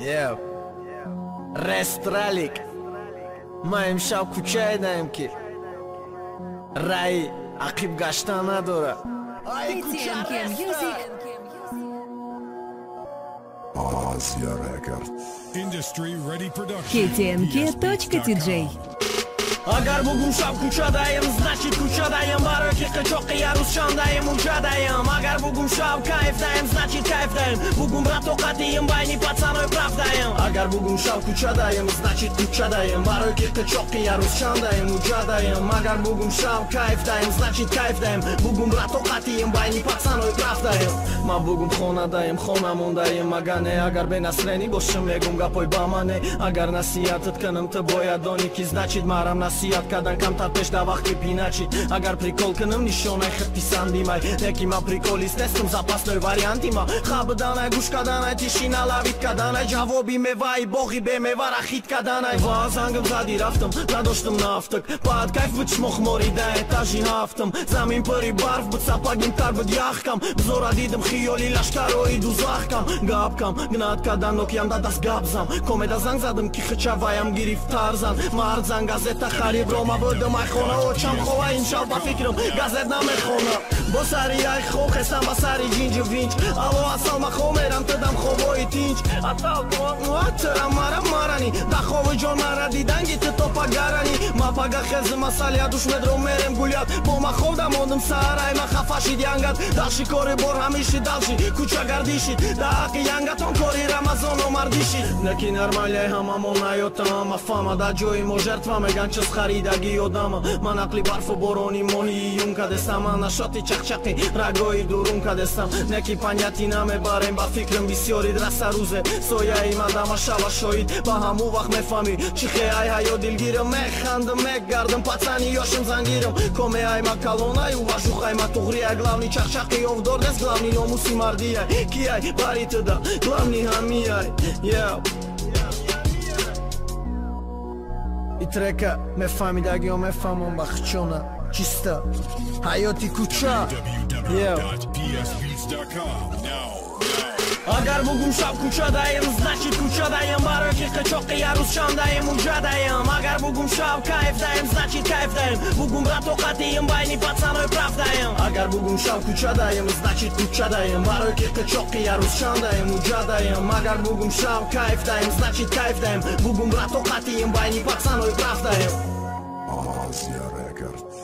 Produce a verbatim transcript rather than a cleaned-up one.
Yeah. Resтралик. Ма имшаб кучайдаем ки раи ақиб гаштан надора. Ай куча Asia Record. Industry Ready Production. кей ти эм кей точка ти джей. Агар бугум шаб кучадаем, значит кучадаем. Барои ки қичоқи ярӯз шандаем, уҷадаем. Агар бугум шаб кайф даем, значит кайф даем. Бугум ра тоқатием, байни пацанои правдаем. Агар бугум шаб кучадаем, значит кучадаем. Барои ки қичоқи ярӯз шандаем, уҷадаем. Агар бугум шаб кайф даем, значит кайф даем. Бугум ра тоқатием, байни пацанои правдаем. Ма бугум хонадаем, хона мондаем. Агар не, агар бенасрени бошам, мегум гапои ба ма не. Агар насиҳатат кунам, ту бояд донӣ ки значит марам насиҳат кардан камтар пеш да вақти пиначи. Агар прикол кунам нишонаи хит писандимай. Неки ма приколист нестам, запасной варианти ма. Хабданай, гӯш карданай, тишина лавит карданай. Ҷавоби меваи боғи бемева ра хит карданай. Ва зангам зади рафтам, надоштам нафтак. Баъд кайф буд шмо хморида этажи ҳафтам. Замин пури барф буд, сапагим тар буд яхкам. Бзора дидам хиёли лашкарои дузахкам. Гапкам, гнат кардан нокиям да даст гапзам. Комеда занг задам ки хичаваям гирифтарзан. Мард занг газета хариб рома будам ай хона. Очам хова иншал ба фикрам газет намехона. Бо сари ай хо хестам ба сари ҷинҷу винҷ. Алло асал ма хо мерам тудам хобои тинҷ. Атал чара мара марани да хоби ҷон мара диданги ту топа гарани. Ма пага хези масалия душмедро мерем гулят. Бо ма ховда мондам сарай ма хафашид янгат. Далши кори бор ҳамиши далши куча гардишид. Да ҳаққи янгатон кори рамазоно мардишид. Неки нормалияи ҳамамон наётам. Ма фама да ҷои мо жертва меган чиз харидаги одама. Ман ақли барфу борони моҳии юм кадестам. Ман нашоти чақчақи рагои дурум кадестам. Неки панҷати намебарем ба фикрам бисёрид раса рӯзе. Сояи мадама шава шоид ба ҳамун вақт мефаҳмӣ. Чи хеай ҳаё дилгирам механдам мегардам пацани ёшам зангирам. Комеай ма калонай ва жухай ма туғрияй. Главни чақчақи овдор нест, главни номуси мардияй. Кияй бари туда, главни ҳамияй. И трека мефаҳмидагиҳо мефаҳмон ба хичона чиста ҳаёти куча. w w w dot p s beats dot com. Now. Агар бугум шаб кучадаем, значит кучадаем. Барои ки қичоқи ярӯз шандаем, уҷадаем. Агар бугум шаб кайф даем, значит кайф даем. Бугум ра тоқатием, байни пацанои правдаем. Агар бугум шаб кучадаем, значит кучадаем. Барои ки қичоқи ярӯз шандаем, уҷадаем. Агар бугум шаб кайф даем, значит кайф даем. Бугум ра тоқатием, байни пацанои правдаем. Asia Record.